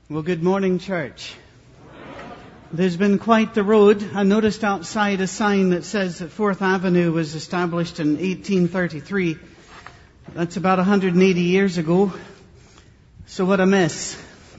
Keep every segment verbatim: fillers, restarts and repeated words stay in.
Well, good morning, church. There's been quite the road. I noticed outside a sign that says that Fourth Avenue was established in eighteen thirty-three. That's about one hundred eighty years ago. So what a miss.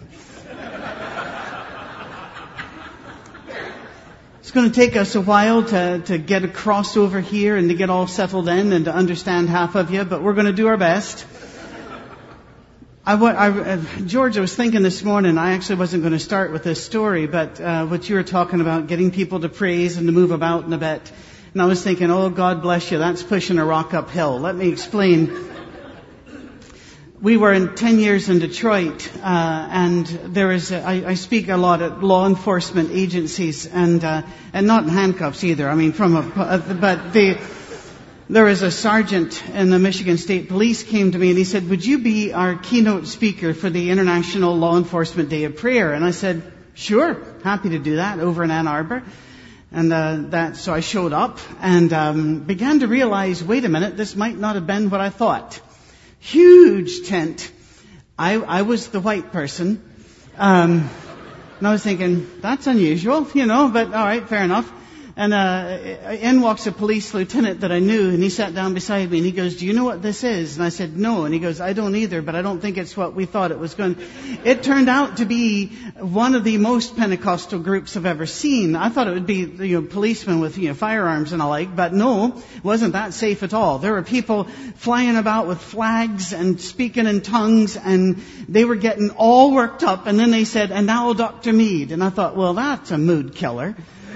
It's going to take us a while to, to get across over here and to get all settled in and to understand half of you, but we're going to do our best. I, I, uh, George, I was thinking this morning, I actually wasn't going to start with this story, but uh, what you were talking about, getting people to praise and to move about in a bit. And I was thinking, oh, God bless you, that's pushing a rock uphill. Let me explain. We were in ten years in Detroit, uh, and there is, a, I, I speak a lot at law enforcement agencies, and uh, and not in handcuffs either. I mean, from a, but the... There is a sergeant in the Michigan State Police came to me and he said, would you be our keynote speaker for the International Law Enforcement Day of Prayer? And I said, sure, happy to do that over in Ann Arbor. And uh, that, so I showed up and um, began to realize, wait a minute, this might not have been what I thought. Huge tent. I, I was the white person. Um, and I was thinking, that's unusual, you know, but all right, fair enough. And uh, in walks a police lieutenant that I knew, and he sat down beside me, and he goes, do you know what this is? And I said, no. And he goes, I don't either, but I don't think it's what we thought it was going. It turned out to be one of the most Pentecostal groups I've ever seen. I thought it would be, you know, policemen with, you know, firearms and the like, but no, it wasn't that safe at all. There were people flying about with flags and speaking in tongues, and they were getting all worked up, and then they said, and now Doctor Mead. And I thought, well, that's a mood killer.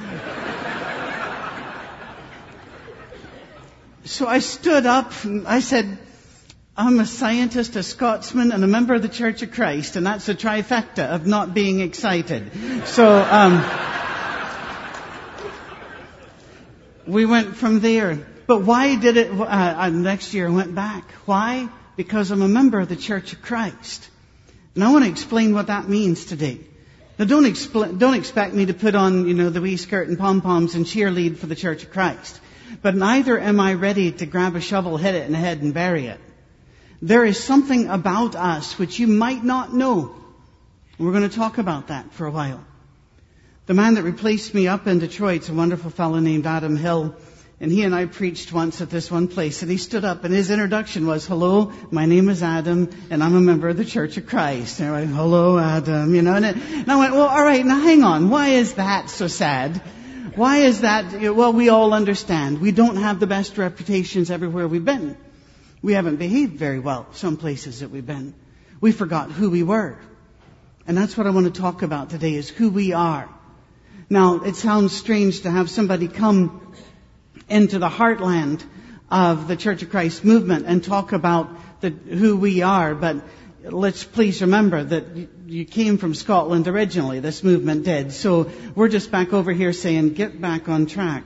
So I stood up and I said, I'm a scientist, a Scotsman, and a member of the Church of Christ, and that's a trifecta of not being excited. So um, we went from there. But why did it, uh, next year I went back. Why? Because I'm a member of the Church of Christ. And I want to explain what that means today. Now don't, expl- don't expect me to put on, you know, the wee skirt and pom-poms and cheerlead for the Church of Christ. But neither am I ready to grab a shovel, hit it in the head, and bury it. There is something about us which you might not know. We're going to talk about that for a while. The man that replaced me up in Detroit's a wonderful fellow named Adam Hill. And he and I preached once at this one place. And he stood up and his introduction was, hello, my name is Adam, and I'm a member of the Church of Christ. And I went, hello, Adam, you know. And, it, and I went, well, all right, now hang on. Why is that so sad? Why is that? Well, we all understand. We don't have the best reputations everywhere we've been. We haven't behaved very well some places that we've been. We forgot who we were. And that's what I want to talk about today, is who we are. Now, it sounds strange to have somebody come into the heartland of the Church of Christ movement and talk about the, who we are, but let's please remember that you came from Scotland originally, this movement did. So we're just back over here saying, get back on track.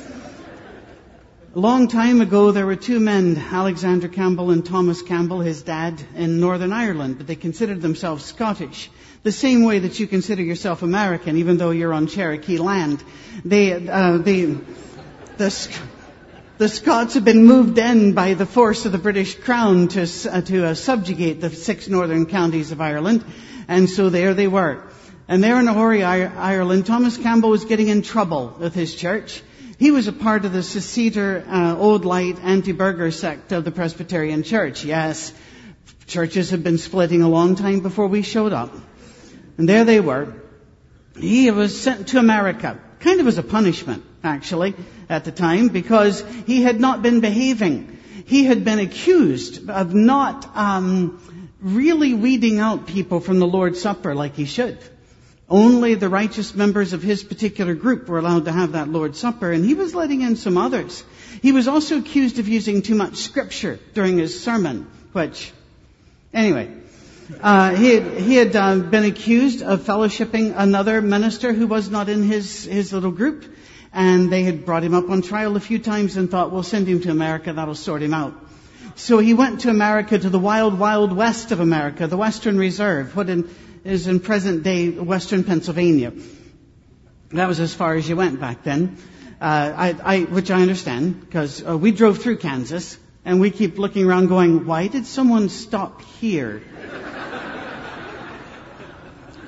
A long time ago, there were two men, Alexander Campbell and Thomas Campbell, his dad, in Northern Ireland, but they considered themselves Scottish. The same way that you consider yourself American, even though you're on Cherokee land. They, uh, they, the, The Scots have been moved in by the force of the British Crown to uh, to uh, subjugate the six northern counties of Ireland, and so there they were. And there in Ahori, Ireland, Thomas Campbell was getting in trouble with his church. He was a part of the Seceder, uh, Old Light, anti-burger sect of the Presbyterian Church. Yes, churches had been splitting a long time before we showed up. And there they were. He was sent to America, kind of as a punishment, actually, at the time, because he had not been behaving. He had been accused of not um, really weeding out people from the Lord's Supper like he should. Only the righteous members of his particular group were allowed to have that Lord's Supper, and he was letting in some others. He was also accused of using too much scripture during his sermon, which, anyway, uh, he had, he had uh, been accused of fellowshipping another minister who was not in his, his little group, and they had brought him up on trial a few times and thought, we'll send him to America, that'll sort him out. So he went to America, to the wild, wild west of America, the Western Reserve, what in, is in present-day Western Pennsylvania. That was as far as you went back then, uh, I, I, which I understand, because uh, we drove through Kansas, and we keep looking around going, why did someone stop here?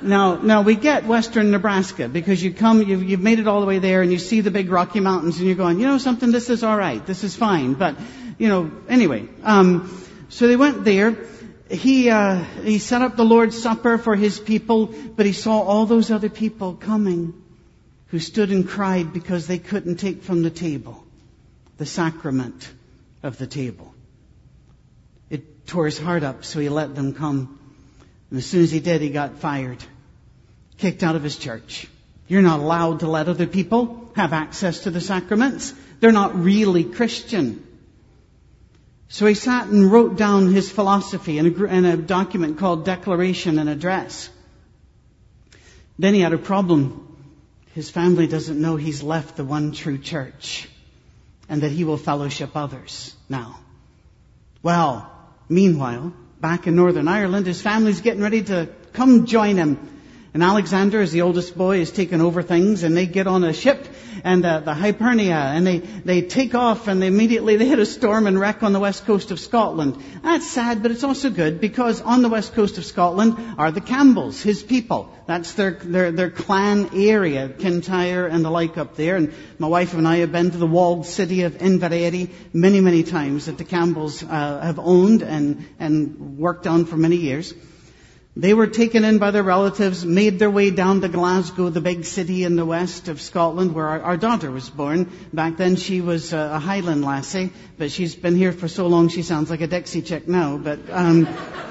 Now, now we get western Nebraska because you come, you've, you've made it all the way there and you see the big Rocky Mountains and you're going, you know something, this is all right, this is fine. But, you know, anyway, um, so they went there. He, uh, he set up the Lord's Supper for his people, but he saw all those other people coming who stood and cried because they couldn't take from the table the sacrament of the table. It tore his heart up, so he let them come. And as soon as he did, he got fired, kicked out of his church. You're not allowed to let other people have access to the sacraments. They're not really Christian. So he sat and wrote down his philosophy in a, in a document called Declaration and Address. Then he had a problem. His family doesn't know he's left the one true church and that he will fellowship others now. Well, meanwhile, back in Northern Ireland, his family's getting ready to come join him. And Alexander, as the oldest boy, is taking over things, and they get on a ship, and uh, the Hibernia, and they, they take off, and they immediately they hit a storm and wreck on the west coast of Scotland. That's sad, but it's also good, because on the west coast of Scotland are the Campbells, his people. That's their their their clan area, Kintyre and the like up there. And my wife and I have been to the walled city of Inveraray many, many times that the Campbells uh, have owned and and worked on for many years. They were taken in by their relatives, made their way down to Glasgow, the big city in the west of Scotland, where our, our daughter was born. Back then she was a, a Highland lassie, but she's been here for so long she sounds like a Dixie chick now. But um,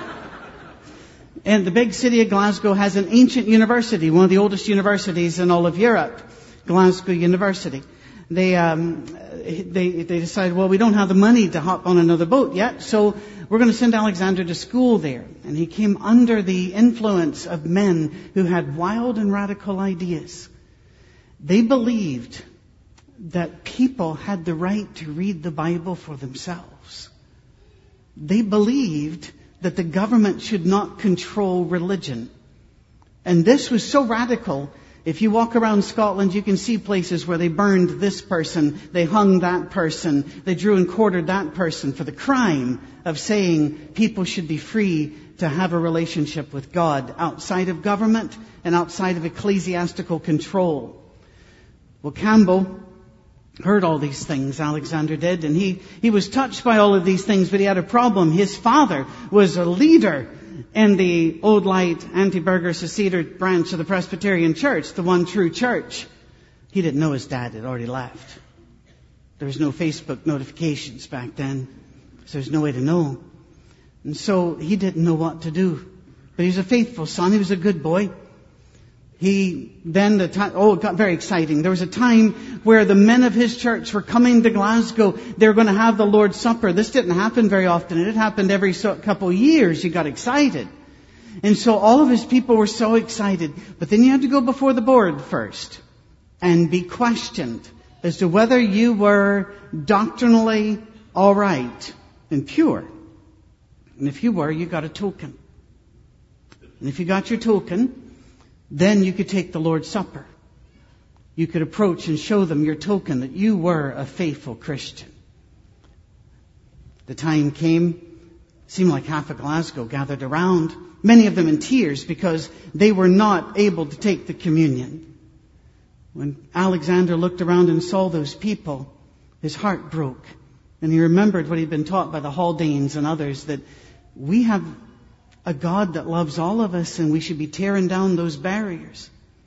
and the big city of Glasgow has an ancient university, one of the oldest universities in all of Europe, Glasgow University. They um, they they decided, well, we don't have the money to hop on another boat yet, so we're going to send Alexander to school there. And he came under the influence of men who had wild and radical ideas. They believed that people had the right to read the Bible for themselves. They believed that the government should not control religion. And this was so radical. If you walk around Scotland, you can see places where they burned this person, they hung that person, they drew and quartered that person for the crime of saying people should be free to have a relationship with God outside of government and outside of ecclesiastical control. Well, Campbell heard all these things, Alexander did, and he, he was touched by all of these things, but he had a problem. His father was a leader in the Old Light Anti-Burger Seceder branch of the Presbyterian Church, the one true church. He didn't know his dad had already left. There was no Facebook notifications back then, so there's no way to know. And so he didn't know what to do. But he was a faithful son. He was a good boy. He then, the time, oh, it got very exciting. There was a time where the men of his church were coming to Glasgow. They were going to have the Lord's Supper. This didn't happen very often. It happened every so, couple of years. You got excited. And so all of his people were so excited. But then you had to go before the board first and be questioned as to whether you were doctrinally all right and pure. And if you were, you got a token. And if you got your token, then you could take the Lord's Supper. You could approach and show them your token that you were a faithful Christian. The time came, seemed like half of Glasgow gathered around, many of them in tears because they were not able to take the communion. When Alexander looked around and saw those people, his heart broke. And he remembered what he'd been taught by the Haldanes and others, that we have a God that loves all of us, and we should be tearing down those barriers.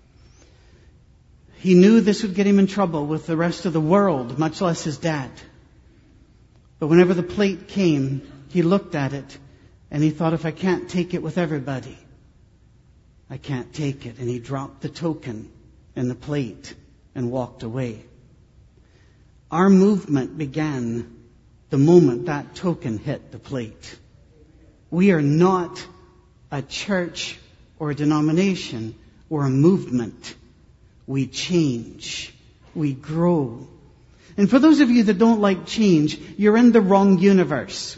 He knew this would get him in trouble with the rest of the world, much less his dad. But whenever the plate came, he looked at it, and he thought, if I can't take it with everybody, I can't take it. And he dropped the token in the plate and walked away. Our movement began the moment that token hit the plate. We are not a church or a denomination or a movement. We change. We grow. And for those of you that don't like change, you're in the wrong universe.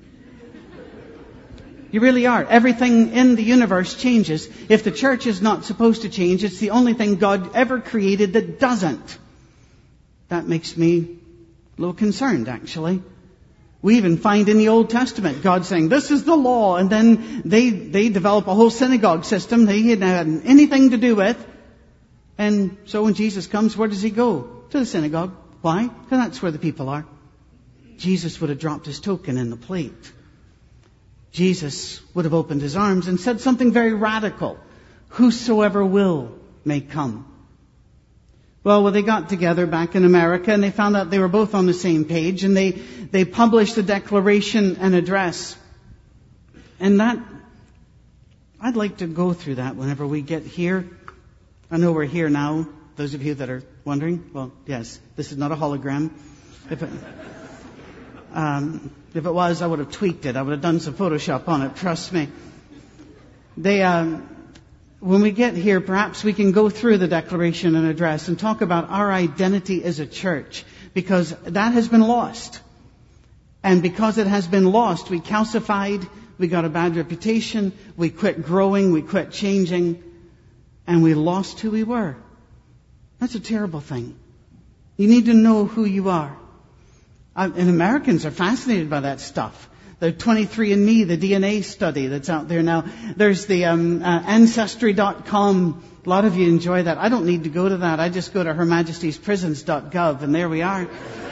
You really are. Everything in the universe changes. If the church is not supposed to change, it's the only thing God ever created that doesn't. That makes me a little concerned, actually. We even find in the Old Testament God saying, this is the law, and then they, they develop a whole synagogue system they hadn't had anything to do with. And so when Jesus comes, where does he go? To the synagogue. Why? Because that's where the people are. Jesus would have dropped his token in the plate. Jesus would have opened his arms and said something very radical. Whosoever will may come. Well, well, they got together back in America and they found out they were both on the same page, and they, they published the Declaration and Address. And that, I'd like to go through that whenever we get here. I know we're here now. Those of you that are wondering, well, yes, this is not a hologram. If it, um, if it was, I would have tweaked it. I would have done some Photoshop on it. Trust me. They, um, when we get here, perhaps we can go through the Declaration and Address and talk about our identity as a church, because that has been lost. And because it has been lost, we calcified, we got a bad reputation, we quit growing, we quit changing, and we lost who we were. That's a terrible thing. You need to know who you are. Uh, and Americans are fascinated by that stuff. The twenty-three and me, the D N A study that's out there now. There's the um, uh, Ancestry dot com. A lot of you enjoy that. I don't need to go to that. I just go to Her Majesty's Prisons dot gov, and there we are.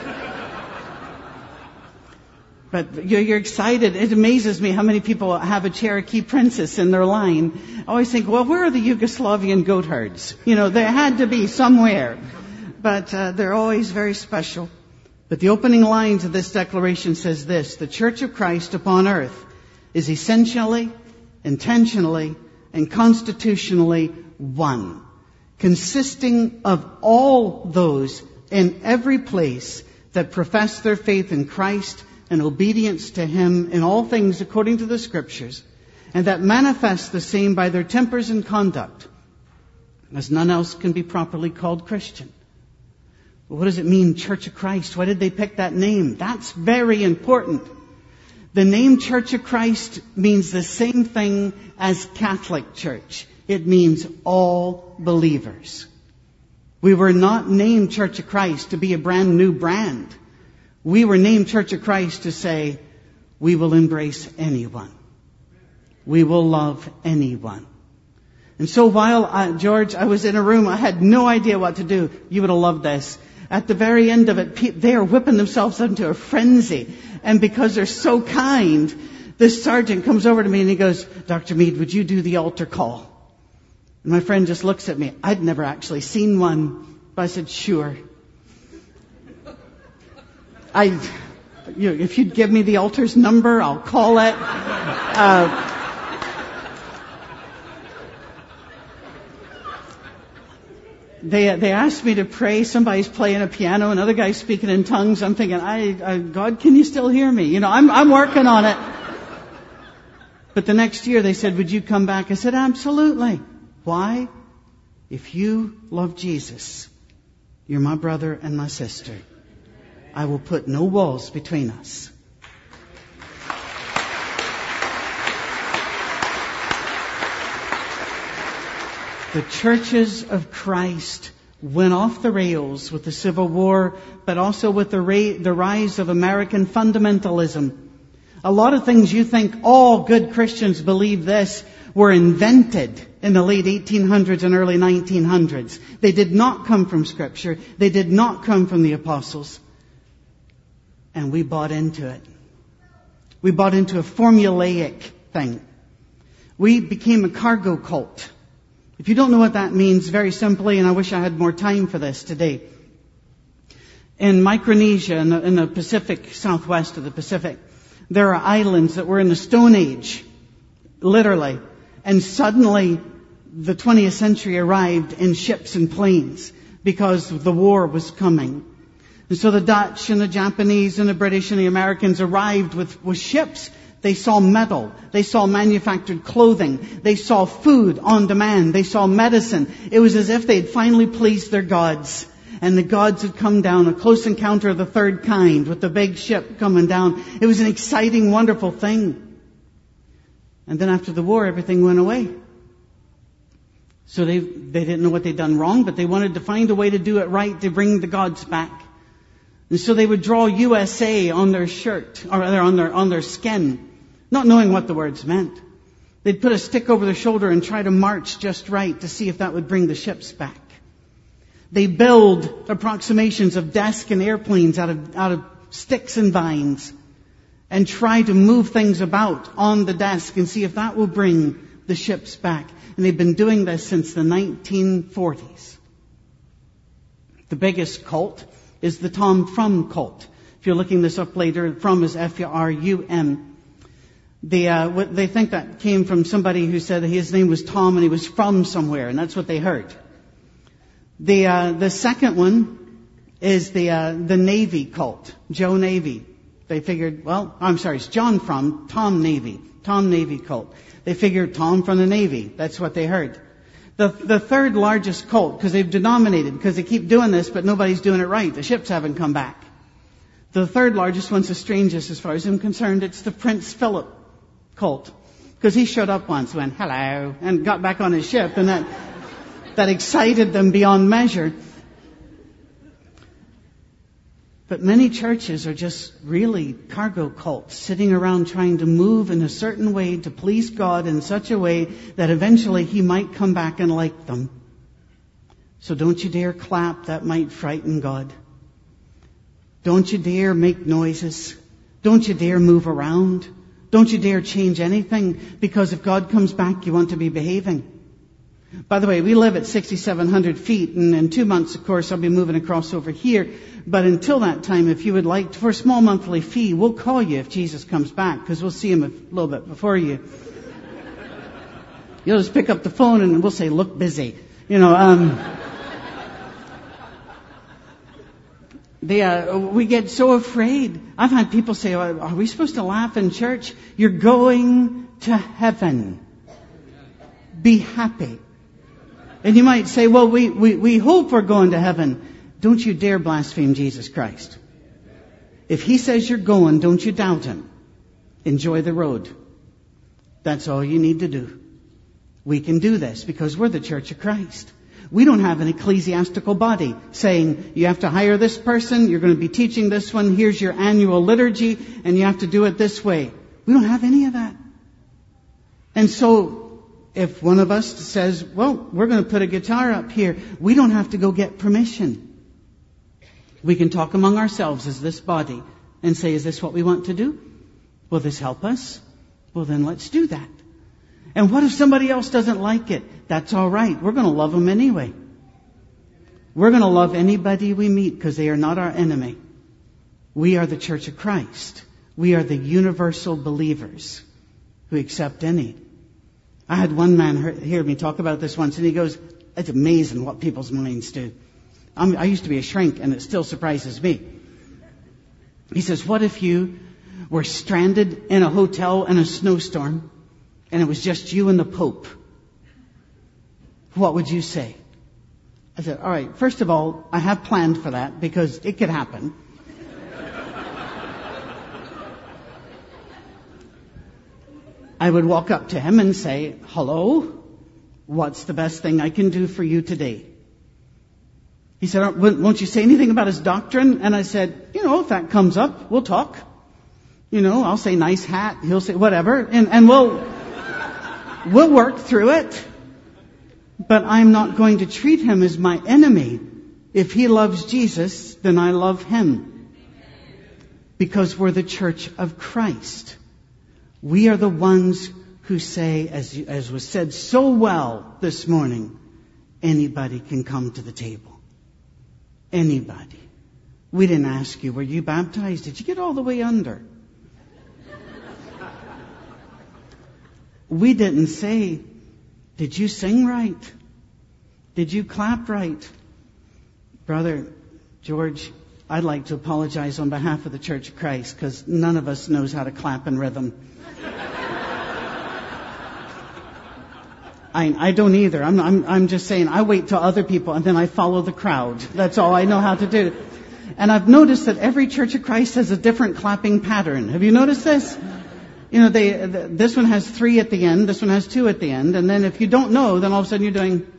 But you're, you're excited. It amazes me how many people have a Cherokee princess in their line. I always think, well, where are the Yugoslavian goat herds? You know, there had to be somewhere. But uh, they're always very special. But the opening lines of this declaration says this: the Church of Christ upon earth is essentially, intentionally, and constitutionally one, consisting of all those in every place that profess their faith in Christ and obedience to Him in all things according to the Scriptures, and that manifest the same by their tempers and conduct, as none else can be properly called Christian. What does it mean, Church of Christ? Why did they pick that name? That's very important. The name Church of Christ means the same thing as Catholic Church. It means all believers. We were not named Church of Christ to be a brand new brand. We were named Church of Christ to say, we will embrace anyone. We will love anyone. And so while, I, George, I was in a room, I had no idea what to do. You would have loved this. At the very end of it, they are whipping themselves into a frenzy. And because they're so kind, this sergeant comes over to me and he goes, Doctor Mead, would you do the altar call? And my friend just looks at me. I'd never actually seen one. But I said, sure. I, you know, if you'd give me the altar's number, I'll call it. Uh, They they asked me to pray. Somebody's playing a piano, another guy's speaking in tongues. I'm thinking, I, I God, can you still hear me? You know, I'm I'm working on it. But the next year they said, would you come back? I said, absolutely. Why? If you love Jesus, you're my brother and my sister. I will put no walls between us. The churches of Christ went off the rails with the Civil War, but also with the, ra- the rise of American fundamentalism. A lot of things you think all good Christians believe this were invented in the late eighteen hundreds and early nineteen hundreds. They did not come from Scripture. They did not come from the apostles. And we bought into it. We bought into a formulaic thing. We became a cargo cult. If you don't know what that means, very simply, and I wish I had more time for this today. In Micronesia, in the, in the Pacific, southwest of the Pacific, there are islands that were in the Stone Age, literally. And suddenly, the twentieth century arrived in ships and planes because the war was coming. And so the Dutch and the Japanese and the British and the Americans arrived with, with ships. They saw metal. They saw manufactured clothing. They saw food on demand. They saw medicine. It was as if they had finally pleased their gods. And the gods had come down, a close encounter of the third kind with the big ship coming down. It was an exciting, wonderful thing. And then after the war, everything went away. So they, they didn't know what they'd done wrong, but they wanted to find a way to do it right, to bring the gods back. And so they would draw U S A on their shirt, or rather on their, on their skin, not knowing what the words meant. They'd put a stick over their shoulder and try to march just right to see if that would bring the ships back. They build approximations of desks and airplanes out of, out of sticks and vines and try to move things about on the desk and see if that will bring the ships back. And they've been doing this since the nineteen forties. The biggest cult is the Tom Frum cult. If you're looking this up later, Frum is F R U M. They, uh, what, they think that came from somebody who said his name was Tom and he was from somewhere, and that's what they heard. The, uh, the second one is the, uh, the Navy cult, Joe Navy. They figured, well, I'm sorry, it's John Frum, Tom Navy, Tom Navy cult. They figured Tom from the Navy. That's what they heard. The, the third largest cult, because they've denominated, because they keep doing this, but nobody's doing it right. The ships haven't come back. The third largest one's the strangest as far as I'm concerned. It's the Prince Philip cult. Because he showed up once, went, hello, and got back on his ship, and that, that excited them beyond measure. But many churches are just really cargo cults, sitting around trying to move in a certain way to please God in such a way that eventually He might come back and like them. So don't you dare clap, that might frighten God. Don't you dare make noises. Don't you dare move around. Don't you dare change anything, because if God comes back, you want to be behaving. By the way, we live at sixty-seven hundred feet, and in two months, of course, I'll be moving across over here. But until that time, if you would like, for a small monthly fee, we'll call you if Jesus comes back, because we'll see Him a little bit before you. You'll just pick up the phone and we'll say, look busy. You know, um... They, uh, we get so afraid. I've had people say, oh, are we supposed to laugh in church? You're going to heaven. Be happy. And you might say, well, we, we, we hope we're going to heaven. Don't you dare blaspheme Jesus Christ. If He says you're going, don't you doubt Him. Enjoy the road. That's all you need to do. We can do this because we're the Church of Christ. We don't have an ecclesiastical body saying, you have to hire this person, you're going to be teaching this one, here's your annual liturgy, and you have to do it this way. We don't have any of that. And so, if one of us says, well, we're going to put a guitar up here, we don't have to go get permission. We can talk among ourselves as this body and say, is this what we want to do? Will this help us? Well, then let's do that. And what if somebody else doesn't like it? That's all right. We're going to love them anyway. We're going to love anybody we meet because they are not our enemy. We are the Church of Christ. We are the universal believers who accept any. I had one man hear, hear me talk about this once, and he goes, it's amazing what people's minds do. I'm, I used to be a shrink, and it still surprises me. He says, what if you were stranded in a hotel in a snowstorm, and it was just you and the Pope? What would you say? I said, all right, first of all, I have planned for that because it could happen. I would walk up to him and say, hello, what's the best thing I can do for you today? He said, won't you say anything about his doctrine? And I said, you know, if that comes up, we'll talk. You know, I'll say nice hat, he'll say whatever, and, and we'll, we'll work through it. But I'm not going to treat him as my enemy. If he loves Jesus, then I love him. Because we're the Church of Christ. We are the ones who say, as, as was said so well this morning, anybody can come to the table. Anybody. We didn't ask you, were you baptized? Did you get all the way under? We didn't say, did you sing right? Did you clap right? Brother George, I'd like to apologize on behalf of the Church of Christ because none of us knows how to clap in rhythm. I, I don't either. I'm, I'm, I'm just saying I wait till other people and then I follow the crowd. That's all I know how to do. And I've noticed that every Church of Christ has a different clapping pattern. Have you noticed this? You know, they, the, this one has three at the end, this one has two at the end, and then if you don't know, then all of a sudden you're doing...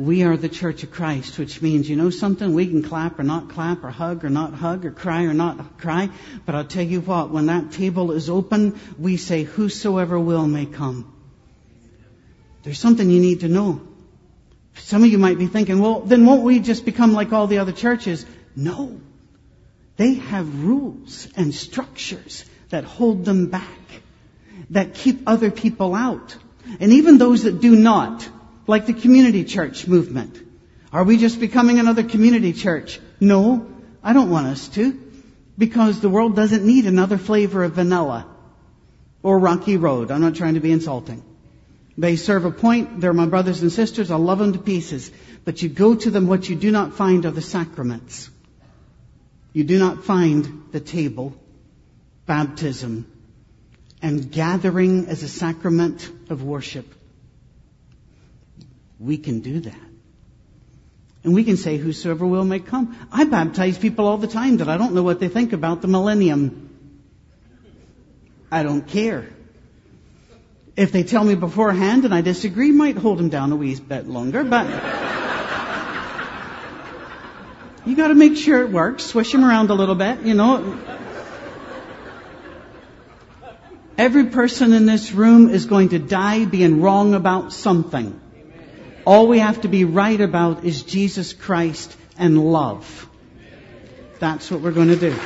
We are the Church of Christ, which means, you know something? We can clap or not clap or hug or not hug or cry or not cry. But I'll tell you what, when that table is open, we say, whosoever will may come. There's something you need to know. Some of you might be thinking, well, then won't we just become like all the other churches? No. They have rules and structures that hold them back, that keep other people out. And even those that do not, like the community church movement. Are we just becoming another community church? No, I don't want us to. Because the world doesn't need another flavor of vanilla or Rocky Road. I'm not trying to be insulting. They serve a point. They're my brothers and sisters. I love them to pieces. But you go to them, what you do not find are the sacraments. You do not find the table, baptism, and gathering as a sacrament of worship. We can do that. And we can say, whosoever will may come. I baptize people all the time that I don't know what they think about the millennium. I don't care. If they tell me beforehand and I disagree, might hold them down a wee bit longer, but you got to make sure it works. Swish them around a little bit, you know. Every person in this room is going to die being wrong about something. All we have to be right about is Jesus Christ and love. That's what we're going to do.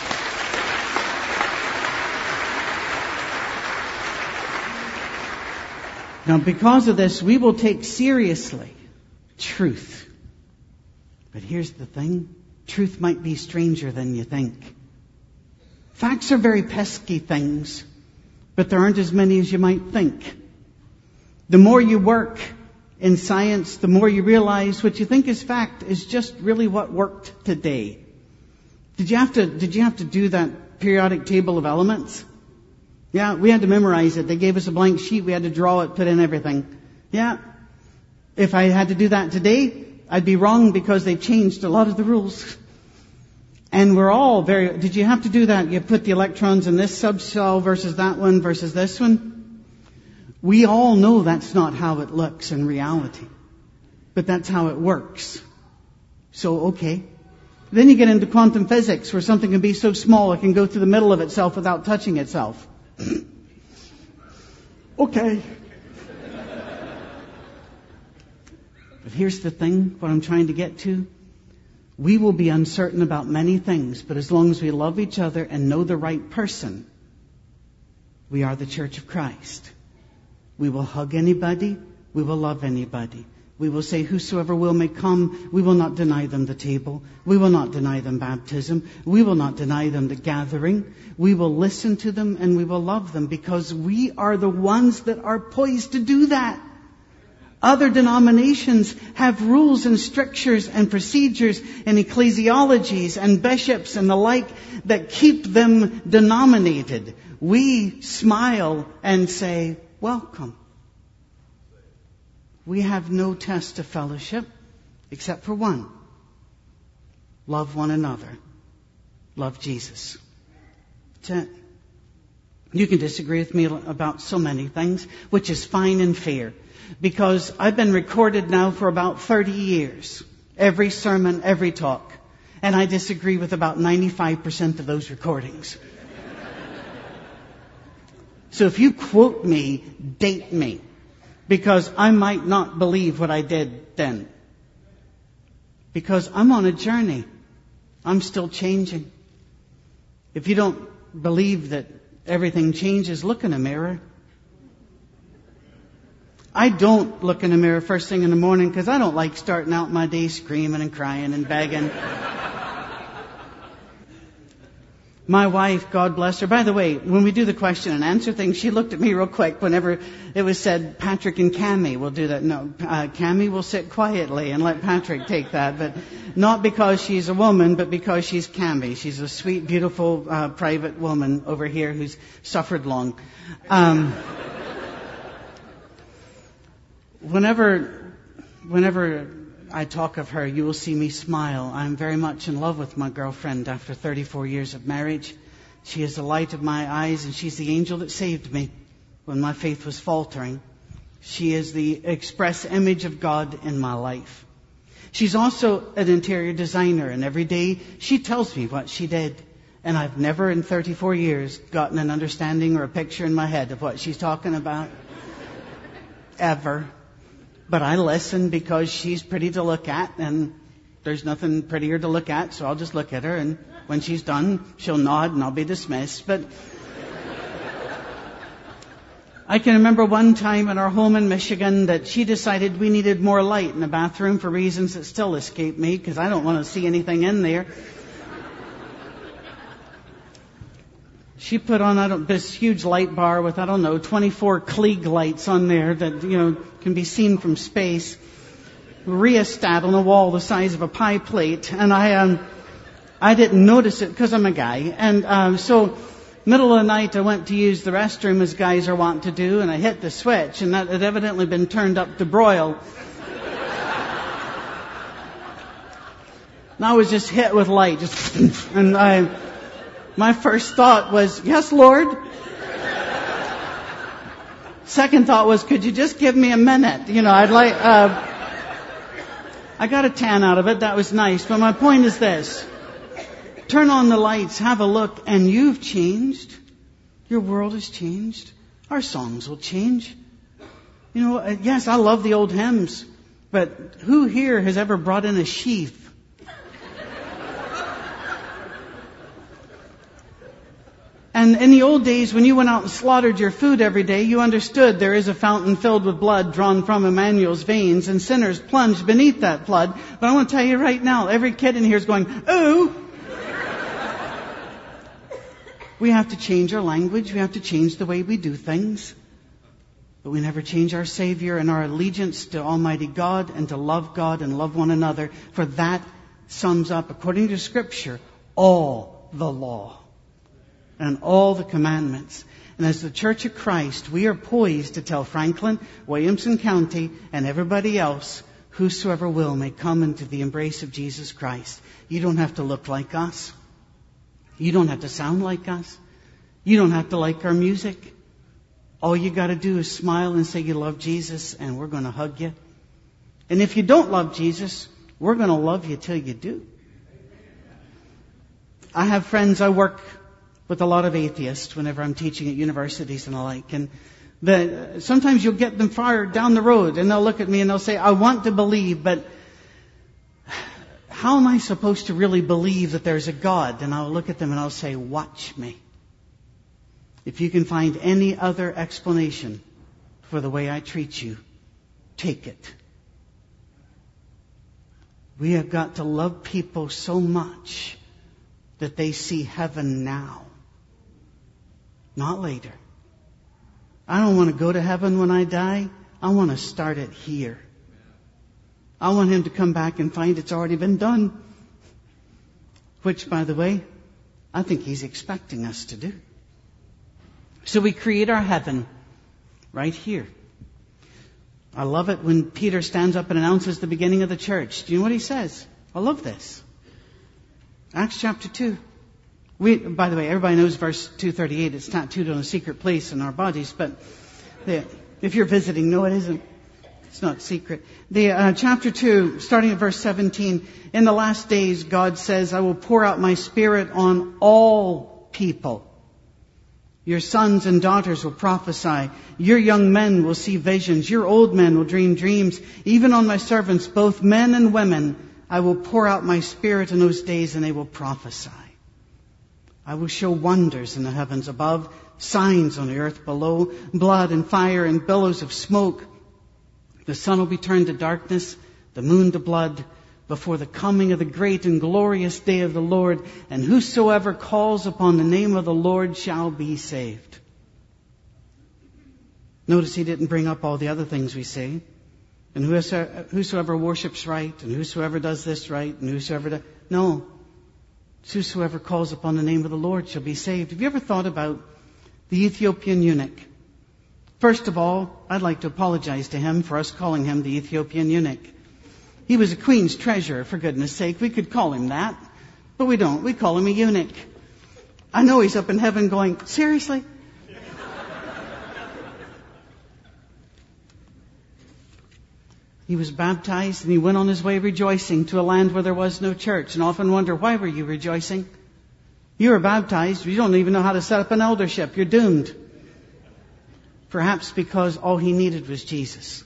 Now, because of this, we will take seriously truth. But here's the thing. Truth might be stranger than you think. Facts are very pesky things, but there aren't as many as you might think. The more you work in science, the more you realize what you think is fact is just really what worked today. Did you have to, did you have to do that periodic table of elements? Yeah, we had to memorize it. They gave us a blank sheet. We had to draw it, put in everything. Yeah. If I had to do that today, I'd be wrong because they've changed a lot of the rules. And we're all very, did you have to do that? You put the electrons in this subcell versus that one versus this one? We all know that's not how it looks in reality. But that's how it works. So, okay. Then you get into quantum physics where something can be so small it can go through the middle of itself without touching itself. Okay. But here's the thing, what I'm trying to get to. We will be uncertain about many things, but as long as we love each other and know the right person, we are the Church of Christ. We will hug anybody. We will love anybody. We will say, whosoever will may come. We will not deny them the table. We will not deny them baptism. We will not deny them the gathering. We will listen to them and we will love them because we are the ones that are poised to do that. Other denominations have rules and strictures and procedures and ecclesiologies and bishops and the like that keep them denominated. We smile and say, welcome. We have no test of fellowship except for one. Love one another. Love Jesus. That's it. You can disagree with me about so many things, which is fine and fair. Because I've been recorded now for about thirty years. Every sermon, every talk. And I disagree with about ninety-five percent of those recordings. So if you quote me, date me. Because I might not believe what I did then. Because I'm on a journey. I'm still changing. If you don't believe that everything changes, look in a mirror. I don't look in the mirror first thing in the morning because I don't like starting out my day screaming and crying and begging. My wife, God bless her. By the way, when we do the question and answer thing, she looked at me real quick whenever it was said Patrick and Cammie will do that. No, uh, Cammie will sit quietly and let Patrick take that. But not because she's a woman, but because she's Cammie. She's a sweet, beautiful, uh, private woman over here who's suffered long. Um, whenever, whenever I talk of her, you will see me smile. I'm very much in love with my girlfriend after thirty-four years of marriage. She is the light of my eyes and she's the angel that saved me when my faith was faltering. She is the express image of God in my life. She's also an interior designer, and every day she tells me what she did. And I've never in thirty-four years gotten an understanding or a picture in my head of what she's talking about. Ever. But I listen because she's pretty to look at, and there's nothing prettier to look at, so I'll just look at her, and when she's done, she'll nod and I'll be dismissed. But I can remember one time in our home in Michigan that she decided we needed more light in the bathroom for reasons that still escape me, because I don't want to see anything in there. She put on I don't, this huge light bar with, I don't know, twenty-four Klieg lights on there that, you know, can be seen from space. Rheostat on the wall the size of a pie plate. And I um, I didn't notice it because I'm a guy. And um, so, middle of the night, I went to use the restroom as guys are wont to do, and I hit the switch, and that had evidently been turned up to broil. And I was just hit with light, just, and I... My first thought was, yes, Lord. Second thought was, could you just give me a minute? You know, I'd like, uh, I got a tan out of it. That was nice. But my point is this. Turn on the lights, have a look, and you've changed. Your world has changed. Our songs will change. You know, yes, I love the old hymns, but who here has ever brought in a sheaf? And in the old days, when you went out and slaughtered your food every day, you understood there is a fountain filled with blood drawn from Emmanuel's veins, and sinners plunged beneath that flood. But I want to tell you right now, every kid in here is going, ooh! We have to change our language. We have to change the way we do things. But we never change our Savior and our allegiance to Almighty God and to love God and love one another. For that sums up, according to Scripture, all the law and all the commandments. And as the Church of Christ, we are poised to tell Franklin, Williamson County, and everybody else, whosoever will may come into the embrace of Jesus Christ. You don't have to look like us. You don't have to sound like us. You don't have to like our music. All you got to do is smile and say you love Jesus, and we're going to hug you. And if you don't love Jesus, we're going to love you till you do. I have friends, I work with a lot of atheists whenever I'm teaching at universities and the like. And the, sometimes you'll get them far down the road, and they'll look at me and they'll say, I want to believe, but how am I supposed to really believe that there's a God? And I'll look at them and I'll say, watch me. If you can find any other explanation for the way I treat you, take it. We have got to love people so much that they see heaven now, not later. I don't want to go to heaven when I die. I want to start it here. I want him to come back and find it's already been done. Which, by the way, I think he's expecting us to do. So we create our heaven right here. I love it when Peter stands up and announces the beginning of the church. Do you know what he says? I love this. Acts chapter two. We, by the way, everybody knows verse two thirty-eight. It's tattooed on a secret place in our bodies, but the, if you're visiting, no, it isn't. It's not secret. The uh, chapter two, starting at verse seventeen. In the last days, God says, I will pour out my Spirit on all people. Your sons and daughters will prophesy. Your young men will see visions. Your old men will dream dreams. Even on my servants, both men and women, I will pour out my Spirit in those days, and they will prophesy. I will show wonders in the heavens above, signs on the earth below, blood and fire and billows of smoke. The sun will be turned to darkness, the moon to blood, before the coming of the great and glorious day of the Lord. And whosoever calls upon the name of the Lord shall be saved. Notice he didn't bring up all the other things we say. And whosoever, whosoever worships right, and whosoever does this right, and whosoever does... No. It's whosoever calls upon the name of the Lord shall be saved. Have you ever thought about the Ethiopian eunuch? First of all, I'd like to apologize to him for us calling him the Ethiopian eunuch. He was a queen's treasurer, for goodness sake. We could call him that, but we don't. We call him a eunuch. I know he's up in heaven going, seriously? He was baptized and he went on his way rejoicing to a land where there was no church, and often wonder, why were you rejoicing? You were baptized. You don't even know how to set up an eldership. You're doomed. Perhaps because all he needed was Jesus.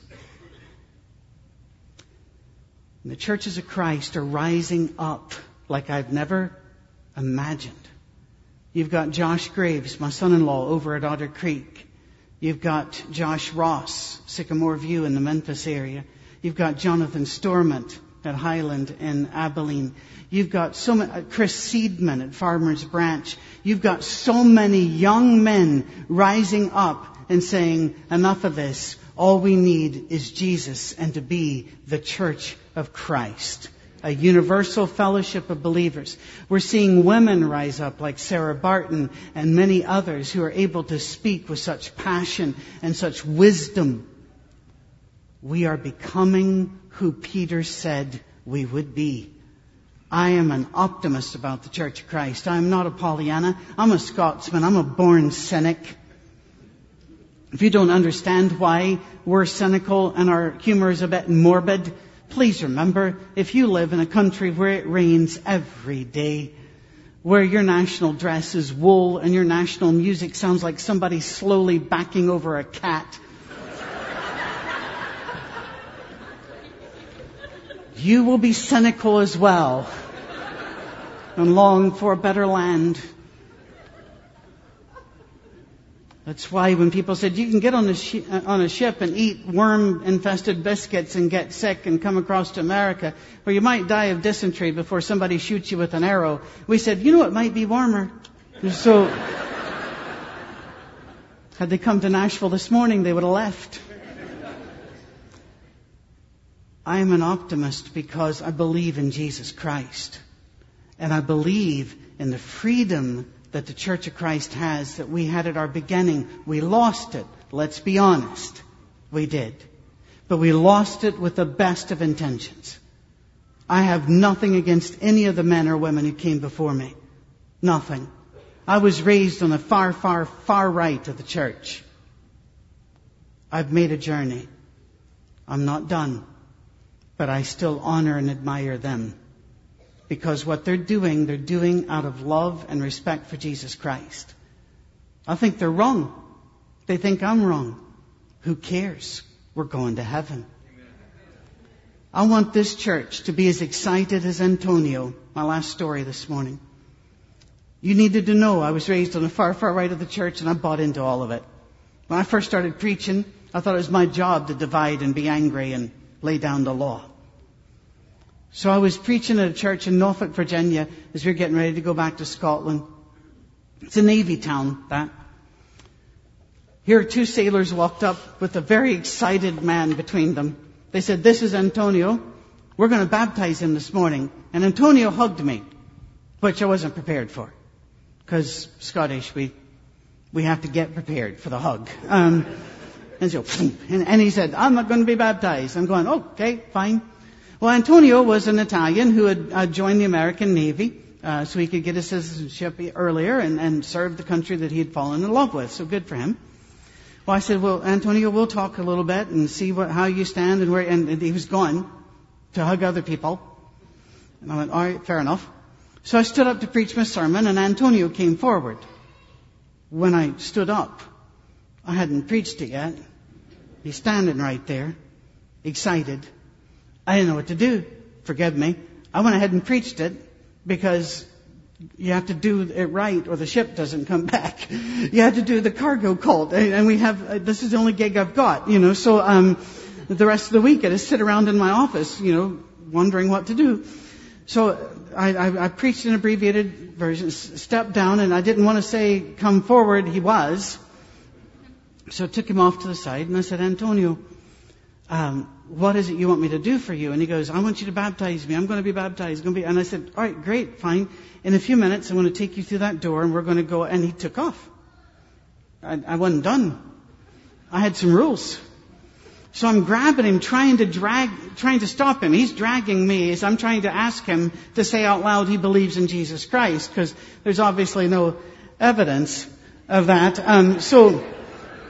And the churches of Christ are rising up like I've never imagined. You've got Josh Graves, my son-in-law, over at Otter Creek. You've got Josh Ross, Sycamore View in the Memphis area. You've got Jonathan Stormont at Highland in Abilene. You've got so many, uh, Chris Seedman at Farmers Branch. You've got so many young men rising up and saying, enough of this. All we need is Jesus and to be the church of Christ. A universal fellowship of believers. We're seeing women rise up like Sarah Barton and many others who are able to speak with such passion and such wisdom. We are becoming who Peter said we would be. I am an optimist about the Church of Christ. I'm not a Pollyanna. I'm a Scotsman. I'm a born cynic. If you don't understand why we're cynical and our humor is a bit morbid, please remember, if you live in a country where it rains every day, where your national dress is wool and your national music sounds like somebody slowly backing over a cat, you will be cynical as well and long for a better land. That's why when people said you can get on a, sh- on a ship and eat worm-infested biscuits and get sick and come across to America, or you might die of dysentery before somebody shoots you with an arrow, we said, you know, it might be warmer. So, had they come to Nashville this morning, they would have left. I am an optimist because I believe in Jesus Christ. And I believe in the freedom that the Church of Christ has, that we had at our beginning. We lost it. Let's be honest. We did. But we lost it with the best of intentions. I have nothing against any of the men or women who came before me. Nothing. I was raised on the far, far, far right of the church. I've made a journey. I'm not done. But I still honor and admire them. Because what they're doing, they're doing out of love and respect for Jesus Christ. I think they're wrong. They think I'm wrong. Who cares? We're going to heaven. I want this church to be as excited as Antonio, my last story this morning. You needed to know I was raised on the far, far right of the church, and I bought into all of it. When I first started preaching, I thought it was my job to divide and be angry and lay down the law. So I was preaching at a church in Norfolk, Virginia, as we were getting ready to go back to Scotland. It's a Navy town, that. Here two sailors walked up with a very excited man between them. They said, this is Antonio. We're going to baptize him this morning. And Antonio hugged me, which I wasn't prepared for. Because Scottish, we we have to get prepared for the hug. Um, and so, and, and he said, I'm not going to be baptized. I'm going, okay, fine. Well, Antonio was an Italian who had uh, joined the American Navy, uh, so he could get his citizenship earlier and, and serve the country that he had fallen in love with. So good for him. Well, I said, well, Antonio, we'll talk a little bit and see what, how you stand and where, and, and he was gone to hug other people. And I went, all right, fair enough. So I stood up to preach my sermon, and Antonio came forward. When I stood up, I hadn't preached it yet. He's standing right there, excited. I didn't know what to do. Forgive me. I went ahead and preached it because you have to do it right or the ship doesn't come back. You have to do the cargo cult. And we have, this is the only gig I've got, you know. So um, the rest of the week I just sit around in my office, you know, wondering what to do. So I, I, I preached an abbreviated version, stepped down, and I didn't want to say, come forward. He was. So I took him off to the side and I said, Antonio, um, what is it you want me to do for you? And he goes, I want you to baptize me. I'm going to be baptized. Going to be. And I said, all right, great, fine. In a few minutes, I'm going to take you through that door and we're going to go. And he took off. I, I wasn't done. I had some rules. So I'm grabbing him, trying to drag, trying to stop him. He's dragging me as I'm trying to ask him to say out loud he believes in Jesus Christ, because there's obviously no evidence of that. Um, so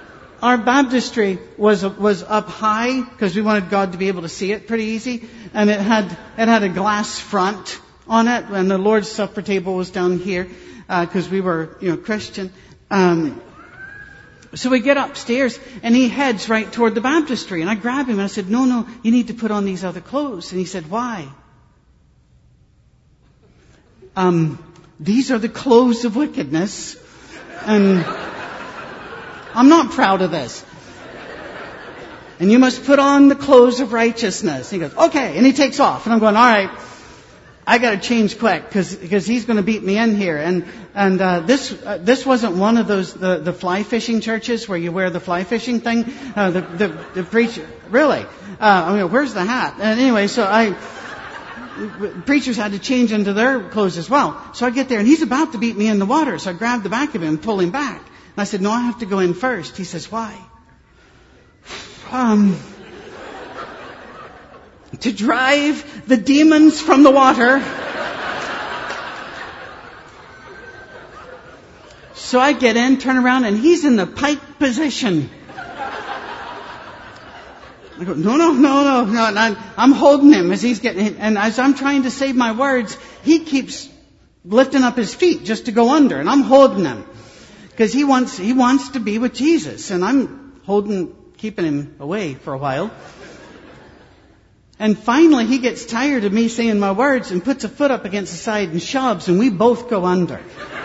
our baptistry was was up high because we wanted God to be able to see it pretty easy, and it had it had a glass front on it, and the Lord's Supper table was down here because uh, we were, you know, Christian. Um, so we get upstairs, and he heads right toward the baptistry, and I grab him and I said, "No, no, you need to put on these other clothes." And he said, "Why?" Um, these are the clothes of wickedness, and I'm not proud of this. And you must put on the clothes of righteousness. And he goes, "Okay," and he takes off, and I'm going, "All right, I got to change quick because because he's going to beat me in here." And and uh, this uh, this wasn't one of those the, the fly fishing churches where you wear the fly fishing thing. Uh, the, the the preacher really. Uh, I mean, where's the hat? And anyway, so I. Preachers had to change into their clothes as well. So I get there, and he's about to beat me in the water. So I grab the back of him and pull him back. And I said, "No, I have to go in first." He says, "Why?" Um, to drive the demons from the water. So I get in, turn around, and he's in the pike position. I go, no, no, no, no, no. And I'm, I'm holding him as he's getting, and as I'm trying to save my words, he keeps lifting up his feet just to go under, and I'm holding him because he wants, he wants to be with Jesus, and I'm holding, keeping him away for a while. And finally, he gets tired of me saying my words and puts a foot up against the side and shoves, and we both go under.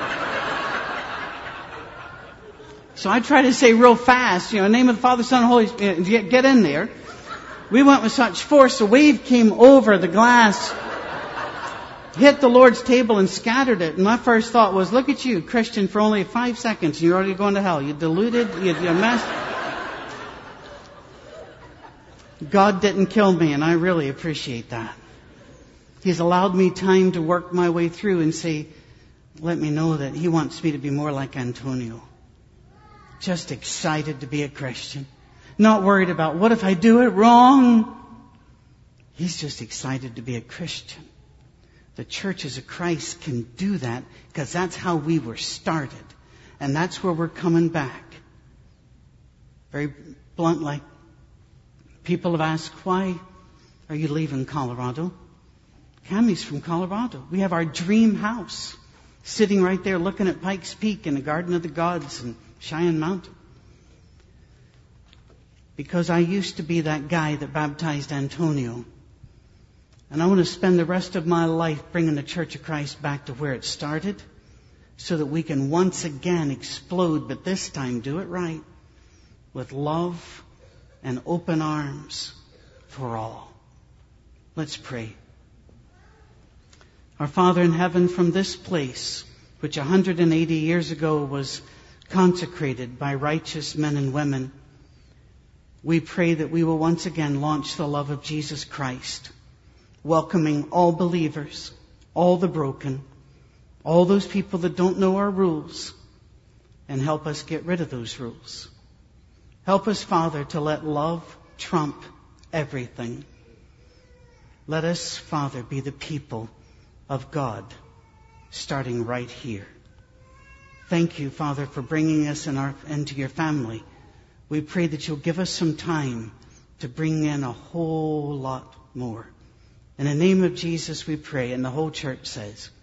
So I try to say real fast, you know, in the name of the Father, Son, and Holy Spirit, get, get in there. We went with such force, a wave came over the glass, hit the Lord's table and scattered it. And my first thought was, look at you, Christian, for only five seconds, and you're already going to hell. You deluded, you, you messed. God didn't kill me, and I really appreciate that. He's allowed me time to work my way through and say, let me know that He wants me to be more like Antonio. Just excited to be a Christian. Not worried about what if I do it wrong. He's just excited to be a Christian. The churches of Christ can do that because that's how we were started. And that's where we're coming back. Very bluntly, people have asked, why are you leaving Colorado? Cammie's from Colorado. We have our dream house sitting right there looking at Pikes Peak and the Garden of the Gods and Cheyenne Mountain. Because I used to be that guy that baptized Antonio. And I want to spend the rest of my life bringing the Church of Christ back to where it started so that we can once again explode, but this time do it right, with love and open arms for all. Let's pray. Our Father in heaven, from this place, which one hundred eighty years ago was consecrated by righteous men and women, we pray that we will once again launch the love of Jesus Christ, welcoming all believers, all the broken, all those people that don't know our rules, and help us get rid of those rules. Help us, Father, to let love trump everything. Let us, Father, be the people of God, starting right here. Thank you, Father, for bringing us in our, into your family. We pray that you'll give us some time to bring in a whole lot more. In the name of Jesus we pray, and the whole church says,